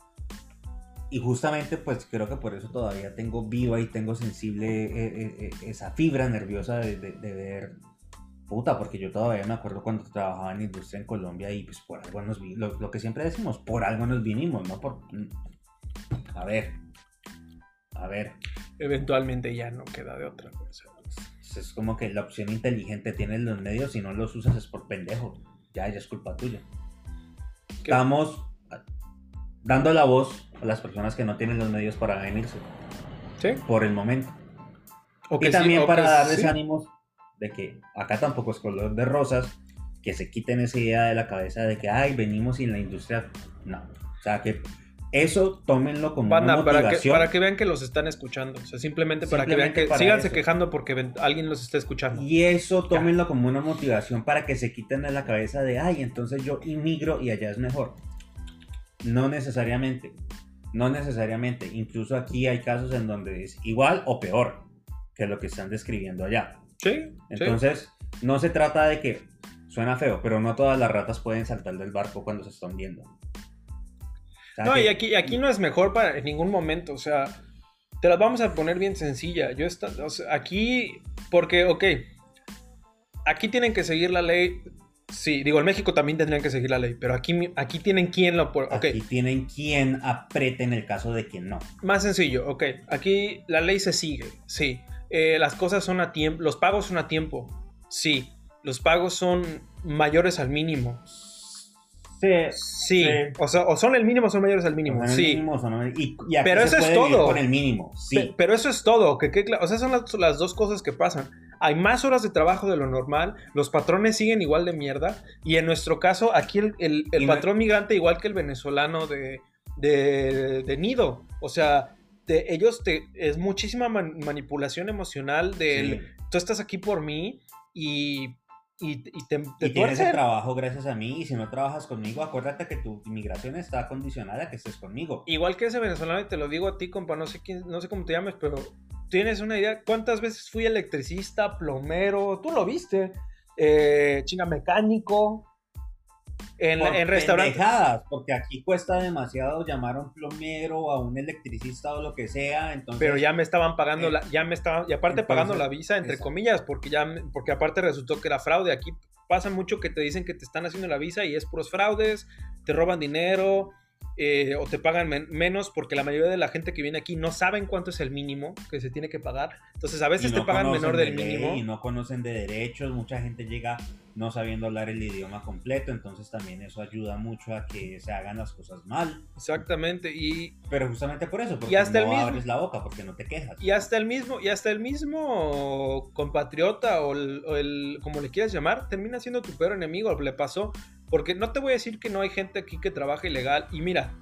Y justamente pues creo que por eso todavía tengo viva y tengo sensible eh, eh, eh, esa fibra nerviosa de, de, de ver... Puta, porque yo todavía me acuerdo cuando trabajaba en la industria en Colombia y pues por algo nos vinimos, lo, lo que siempre decimos, por algo nos vinimos, ¿no? Por... A ver, a ver, Eventualmente ya no queda de otra. O sea, es, es como que la opción inteligente tienes los medios y no los usas es por pendejo, ya, ya es culpa tuya. ¿qué? Estamos dando la voz a las personas que no tienen los medios para venirse, ¿Sí? por el momento. O Y sí, también o para que darles sí. ánimos de que acá tampoco es color de rosas, que se quiten esa idea de la cabeza de que, ay, venimos y en la industria, no. O sea, que eso tómenlo como Banda, una para que, motivación. para que vean que los están escuchando. O sea, simplemente para que vean Simplemente que para síganse eso. quejando porque ven- alguien los está escuchando. Y eso tómenlo como una motivación para que se quiten de la cabeza de, ay, entonces yo inmigro y allá es mejor. No necesariamente. No necesariamente. Incluso aquí hay casos en donde es igual o peor que lo que están describiendo allá. Sí, Entonces, no se trata de que suena feo, pero no todas las ratas pueden saltar del barco cuando se está hundiendo. O sea No, que- y aquí, aquí no es mejor para en ningún momento. O sea, te las vamos a poner bien sencilla. Yo está, o sea, aquí, porque, ok, aquí tienen que seguir la ley. Sí, digo, en México también tendrían que seguir la ley, pero aquí, aquí tienen quien lo... por- Ok, Aquí tienen quien apriete en el caso de que no. más sencillo, ok. Aquí la ley se sigue, sí. Eh, las cosas son a tiempo, los pagos son a tiempo, sí. Los pagos son mayores al mínimo, Sí, sí. O sea, o son el mínimo o son mayores al mínimo, sí. Mínimo, son el- y, y aquí Pero se eso es puede vivir todo. con el mínimo, sí. Pe- pero eso es todo, que, que, o sea, son las, las dos cosas que pasan. Hay más horas de trabajo de lo normal, los patrones siguen igual de mierda, y en nuestro caso, aquí el, el, el Y no- patrón migrante igual que el venezolano de, de, de nido. O sea, te- ellos te, es muchísima man- manipulación emocional del, Sí. tú estás aquí por mí y, y, y te, te Y tienes el tuercen. trabajo gracias a mí, y si no trabajas conmigo, acuérdate que tu inmigración está condicionada a que estés conmigo. Igual que ese venezolano, y te lo digo a ti, compa, no sé quién, no sé cómo te llames, pero tienes una idea. ¿Cuántas veces fui electricista, plomero? Tú lo viste. Eh, chinga, mecánico. En, por en restaurantes. Pendejadas, porque aquí cuesta demasiado llamar a un plomero, a un electricista o lo que sea, entonces... Pero ya me estaban pagando, eh, la, ya me estaban, y aparte entonces, pagando la visa, entre esa. comillas, porque ya, porque aparte resultó que era fraude. Aquí pasa mucho que te dicen que te están haciendo la visa y es puros fraudes, te roban dinero, eh, o te pagan men- menos, porque la mayoría de la gente que viene aquí no saben cuánto es el mínimo que se tiene que pagar. Entonces a veces Y no te pagan conocen menor de del ley, mínimo. y no conocen de derechos, mucha gente llega no sabiendo hablar el idioma completo, entonces también eso ayuda mucho a que se hagan las cosas mal. Exactamente, y, Pero justamente por eso, porque y hasta no el mismo, abres la boca, porque no te quejas. y hasta el mismo, y hasta el mismo compatriota o el, o el como le quieras llamar, termina siendo tu peor enemigo. Le pasó, porque no te voy a decir que no hay gente aquí que trabaja ilegal. Y mira,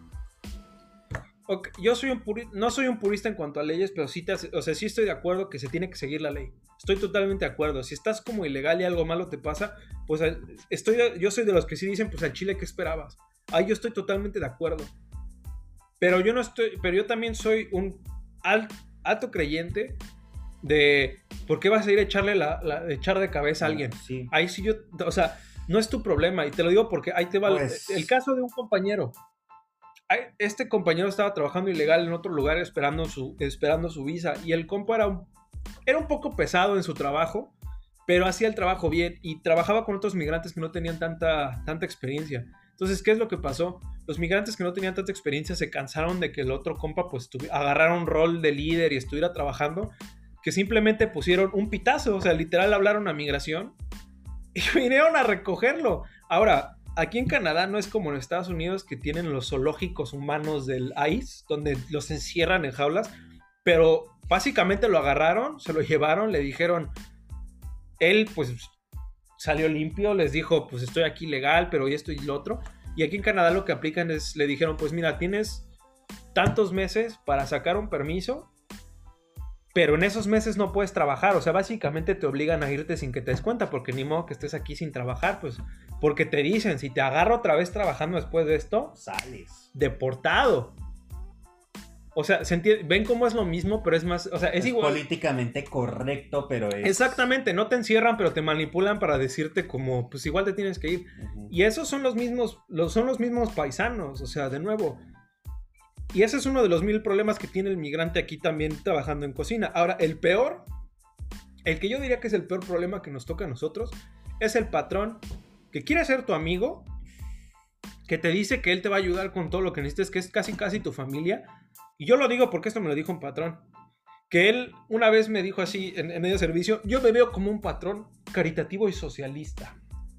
okay, yo soy un puri- no soy un purista en cuanto a leyes, pero sí, te hace- o sea, sí estoy de acuerdo que se tiene que seguir la ley. Estoy totalmente de acuerdo. Si estás como ilegal y algo malo te pasa, pues estoy de- yo soy de los que sí dicen, pues al Chile, ¿qué esperabas? Ahí yo estoy totalmente de acuerdo. Pero yo no estoy, pero yo también soy un al- alto creyente de por qué vas a ir a echarle la, la- echar de cabeza a alguien. Sí. Ahí sí yo, o sea, no es tu problema. Y te lo digo porque ahí te va el- Pues- el caso de un compañero. Este compañero estaba trabajando ilegal en otro lugar esperando su, esperando su visa, y el compa era un, era un poco pesado en su trabajo, pero hacía el trabajo bien y trabajaba con otros migrantes que no tenían tanta, tanta experiencia. Entonces, ¿qué es lo que pasó? Los migrantes que no tenían tanta experiencia se cansaron de que el otro compa pues agarrara un rol de líder y estuviera trabajando, que simplemente pusieron un pitazo, o sea, literal hablaron a migración y vinieron a recogerlo. Ahora, aquí en Canadá no es como en Estados Unidos, que tienen los zoológicos humanos del ICE, donde los encierran en jaulas, pero básicamente lo agarraron, se lo llevaron, le dijeron, él pues salió limpio, les dijo, pues estoy aquí legal, pero esto y lo otro. Y aquí en Canadá lo que aplican es, le dijeron, pues mira, tienes tantos meses para sacar un permiso, pero en esos meses no puedes trabajar. O sea, básicamente te obligan a irte sin que te des cuenta, porque ni modo que estés aquí sin trabajar, pues, porque te dicen, si te agarro otra vez trabajando después de esto, sales deportado. O sea, ¿se entiende? ¿Ven cómo es lo mismo? Pero es más, o sea, es, es igual. políticamente correcto, pero es... Exactamente, no te encierran, pero te manipulan para decirte como, pues igual te tienes que ir. Uh-huh. Y esos son los mismos, los, son los mismos paisanos, o sea, de nuevo. Y ese es uno de los mil problemas que tiene el migrante aquí también trabajando en cocina. Ahora, el peor, el que yo diría que es el peor problema que nos toca a nosotros, es el patrón que quiere ser tu amigo, que te dice que él te va a ayudar con todo lo que necesites, que es casi casi tu familia. Y yo lo digo porque esto me lo dijo un patrón. Que él una vez me dijo así en, en medio de servicio, yo me veo como un patrón caritativo y socialista.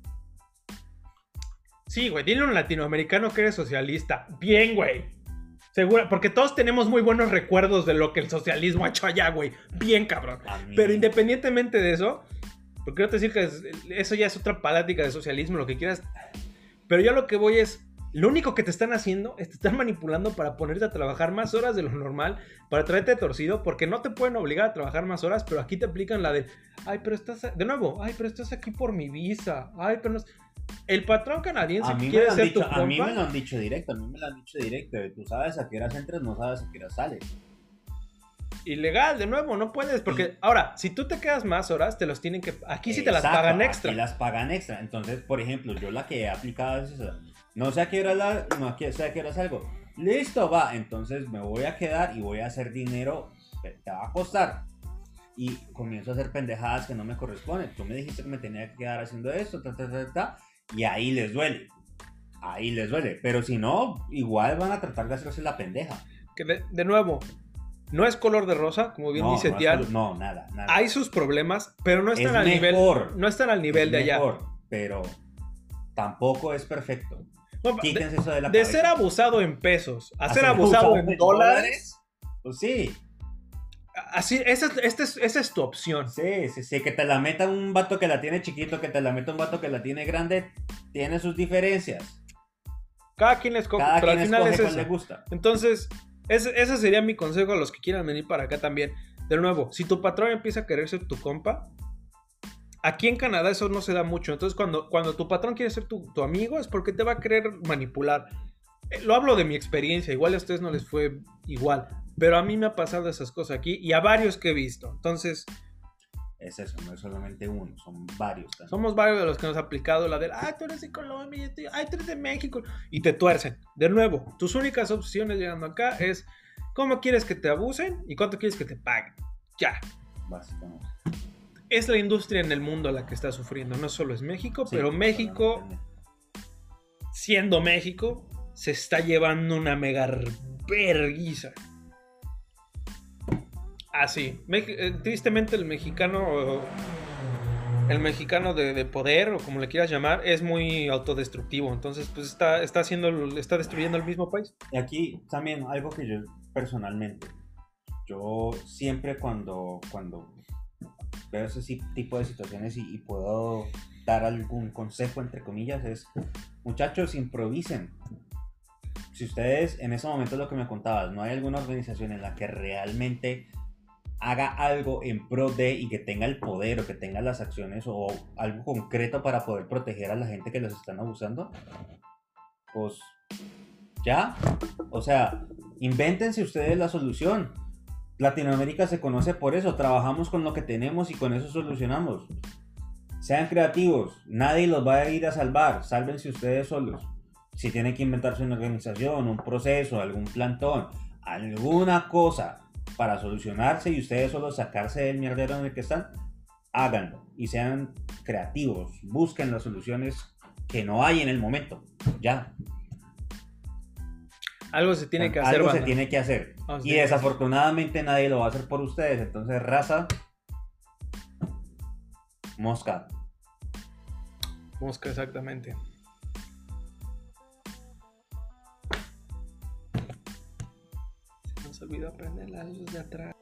Sí, güey, dile a un latinoamericano que eres socialista. Bien, güey. Seguro, porque todos tenemos muy buenos recuerdos de lo que el socialismo ha hecho allá, güey. Bien, cabrón. Pero independientemente de eso, porque no te decir que es, eso ya es otra plática de socialismo, lo que quieras. Pero yo lo que voy es, lo único que te están haciendo es te están manipulando para ponerte a trabajar más horas de lo normal, para traerte torcido, porque no te pueden obligar a trabajar más horas, pero aquí te aplican la de, ay, pero estás, de nuevo, ay, pero estás aquí por mi visa, ay, pero no... El patrón canadiense a mí quiere me ser dicho, tu compa. A mí me lo han dicho directo, a mí me lo han dicho directo, tú sabes a qué horas entras, no sabes a qué horas sales. Ilegal, de nuevo, no puedes, porque sí. Ahora, si tú te quedas más horas, te los tienen que, aquí sí te Exacto, las pagan extra. Aquí las pagan extra, entonces, por ejemplo, yo la que he aplicado es esa, no sé a qué hora la, no sé a qué hora salgo, listo, va, entonces me voy a quedar y voy a hacer dinero, te va a costar, y comienzo a hacer pendejadas que no me corresponden, tú me dijiste que me tenía que quedar haciendo esto, ta, ta, ta, ta, y ahí les duele, ahí les duele, pero si no, igual van a tratar de hacerse la pendeja. Que de, de nuevo, no es color de rosa, como bien no, dice no Tial. Es, no, nada, nada. Hay sus problemas, pero no están es al mejor, nivel, no están al nivel es de allá. Mejor, pero tampoco es perfecto. No, Quítense de, eso de la de cabeza. ser abusado en pesos a, a ser abusado abusado en dólares, dólares, pues sí. Así, esa, esa, es, esa es tu opción. Sí, sí, sí, que te la meta un vato que la tiene chiquito, que te la meta un vato que la tiene grande, tiene sus diferencias. Cada quien escoge, Cada pero quien al final es cuál eso. le gusta. Entonces, ese, ese sería mi consejo a los que quieran venir para acá también. De nuevo, si tu patrón empieza a querer ser tu compa, aquí en Canadá eso no se da mucho. Entonces, cuando, cuando tu patrón quiere ser tu, tu amigo, es porque te va a querer manipular. Eh, lo hablo de mi experiencia, igual a ustedes no les fue igual, pero a mí me ha pasado esas cosas aquí y a varios que he visto. Entonces, es eso, no es solamente uno, son varios también. Somos varios de los que nos ha aplicado la del, ay, tú eres de Colombia, ay, tú eres de México, y te tuercen. De nuevo, tus únicas opciones llegando acá es cómo quieres que te abusen y cuánto quieres que te paguen. Ya. Básicamente. Es la industria en el mundo la que está sufriendo, no solo es México, sí, pero México, siendo México, se está llevando una mega verguiza. Así, ah, tristemente el mexicano, el mexicano de, de poder, o como le quieras llamar, es muy autodestructivo, entonces pues está, está haciendo, está destruyendo el mismo país. Y aquí también algo que yo personalmente, yo siempre cuando, cuando veo ese tipo de situaciones y, y puedo dar algún consejo entre comillas es, muchachos, improvisen. Si ustedes en ese momento, lo que me contabas, no hay alguna organización en la que realmente haga algo en pro de y que tenga el poder o que tenga las acciones o algo concreto para poder proteger a la gente que los están abusando, pues ya, o sea, invéntense ustedes la solución. Latinoamérica se conoce por eso, trabajamos con lo que tenemos y con eso solucionamos. Sean creativos, nadie los va a ir a salvar, sálvense ustedes solos. Si tienen que inventarse una organización, un proceso, algún plantón, alguna cosa para solucionarse y ustedes solo sacarse del mierdero en el que están, háganlo y sean creativos, busquen las soluciones que no hay en el momento, ya. Algo se tiene que hacer. Algo se tiene que hacer. Oh, sí, y desafortunadamente nadie lo va a hacer por ustedes, entonces raza, mosca. Mosca, exactamente. Se nos olvidó prender las luces de atrás.